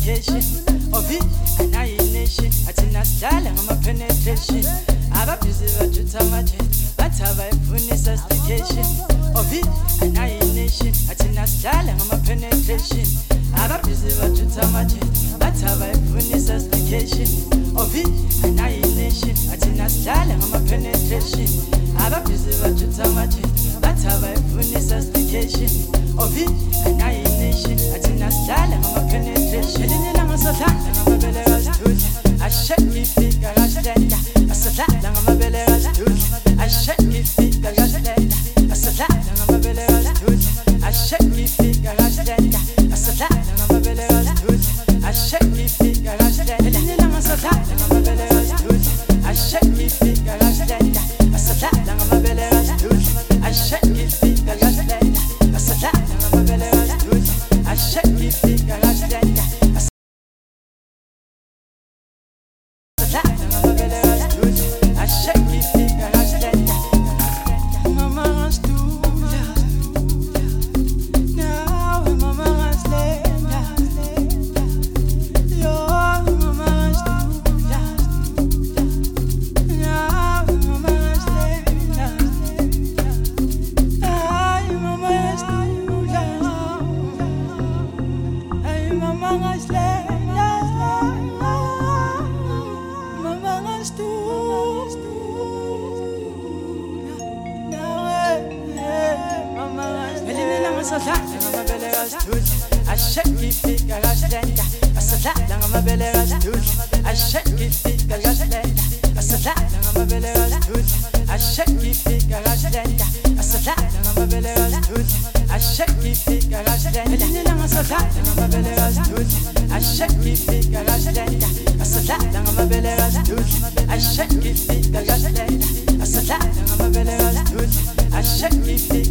sophistication. Ovi, annihilation. Atina style, I'm a penetration. Ababhizi bajuta maje, bathaba ifuni sophistication. Ovi, annihilation. Atina style, I'm a penetration. Ababhizi bajuta maje, bathaba ifuni sophistication. Ovi, annihilation. Atina style, I'm a penetration. Ababhizi bajuta maje, bathaba ifuni sophistication. Ovi, annihilation. Atina style, I'm a penetration. I'm a belly I shake me feet, I rush lenda. I said that, I'm a belly I shake me feet, I rush lenda. I said that, I'm a belly I shake me feet, I rush lenda. I said that, I'm a belly I shake me feet, I rush lenda. I said that, I'm a belly I shake me feet, I rush lenda. I said that, I'm a belly I shake me feet, I rush lenda. I said that, I'm a belly I shake me feet, I rush lenda. I shake me feet, I rush lenda. Mama runs to now, mama runs lenda. Yo, mama runs to now, mama runs lenda. Ay, mama runs to ay, mama runs lenda. I shake me feet, I rush lenda. I said that, I'm a belly I shake me feet, I rush lenda. I said that, I'm a belly I shake me feet, I rush lenda. I said that, I'm a belly I shake me feet, I rush lenda. I said that, I'm a belly I shake me feet, I rush lenda. I said that, I'm a belly I shake me feet, I rush lenda. I said that, I'm a belly I shake me feet.